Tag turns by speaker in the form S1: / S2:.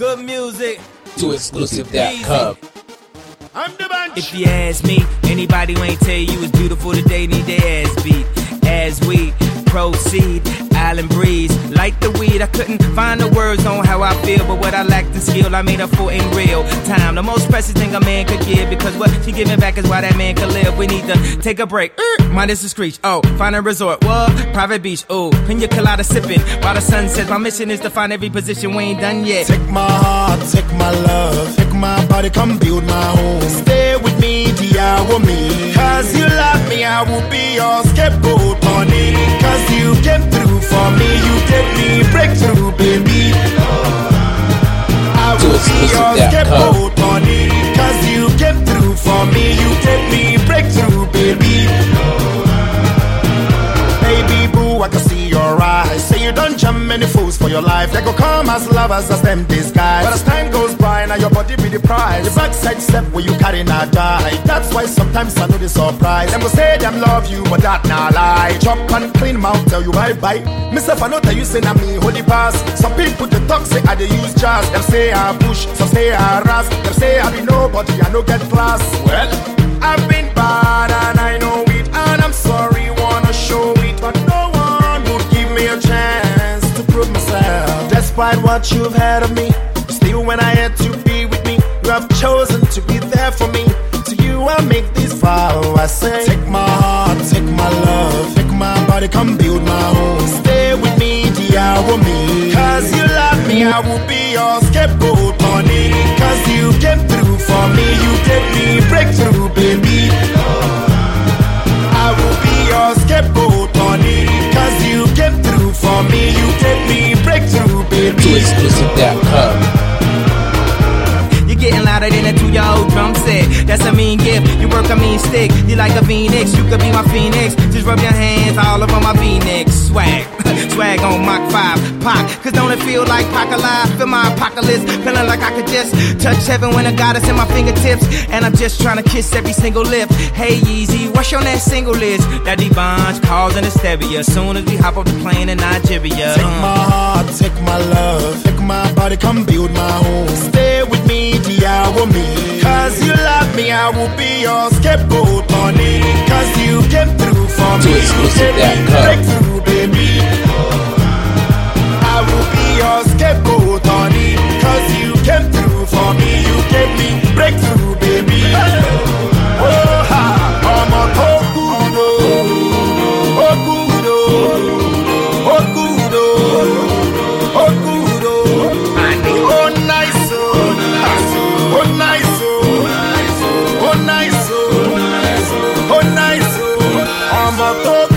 S1: Good music.
S2: To exclusive.com.
S1: I'm the bunch. If you ask me, anybody who ain't tell you it's beautiful today need their ass beat. As we proceed, island breeze, like the weed. I couldn't find the words on how I feel, but what I lacked in skill, I made up for in real time. The most precious thing a man could give, because what she giving back is why that man could live. We need to take a break. Minus the screech. Oh, find a resort. What? Private beach. Oh, pina colada sipping while the sun sets. My mission is to find every position. We ain't done yet.
S3: Take my heart, take my love, take my body, come build my home. Stay with me, dear me. Cause you love me, I will be your scapegoat, honey. Cause you came through for me, you gave me breakthrough, baby. I will be your scapegoat, honey. Cause you came through for me, you gave me breakthrough, baby. Baby boo, I can see your eyes. Say you don't jump many fools for your life. They go come as lovers as them disguise. But as time goes by, now your body be the prize. The backside step where you carry not die. That's why sometimes I know the surprise. Them go say them love you, but that not lie. Chop and clean mouth, tell you bye bye. Myself I know tell you say na me hold the pass. Some people the talk say I they use jazz. Them say I push, some say I ras. Them say I be nobody, I no get class. Well, I've been bad and I know it, and I'm sorry, wanna show it, but no one would give me a chance to prove myself. Despite what you've had of me, still when I had to be with me, you have chosen to be there for me. To you I make this vow, I say, take my heart, take my love, take my body, come build my home. Stay with me, dear me. Cause you love me, I will be your scapegoat, honey. Cause you came through for me, you gave me breakthrough, baby. I will be your scapegoat, honey. Cause you came through for me, you gave me breakthrough, baby.
S2: To exclusive.com.
S1: You're getting louder than a 2-year-old drum set. That's a mean gift. You work a mean stick. You like a phoenix. You could be my phoenix. Just rub your hands all over my V-neck. Swag. Swag on Mach 5. Pac. Cause don't it feel like Pac alive? Feel my apocalypse. Feeling like I could just touch heaven when I got us in my fingertips. And I'm just trying to kiss every single lip. Hey Yeezy, what's your next single list? That Devon's causing hysteria. Soon as we hop off the plane in Nigeria.
S3: Take my heart, take my love, take my body, come build my home. Stay with me, dear me. Cause you love me, I will be your scapegoat, honey. Cause you came through for me, you gave me breakthrough, baby. I will be your scapegoat, honey. Cause you came through for me, you gave me breakthrough, baby. Oh ha, I'm a Okudo, Okudo, Okudo, Okudo. Oh nice, oh nice, oh nice, oh nice, oh nice, oh nice, oh. I'm a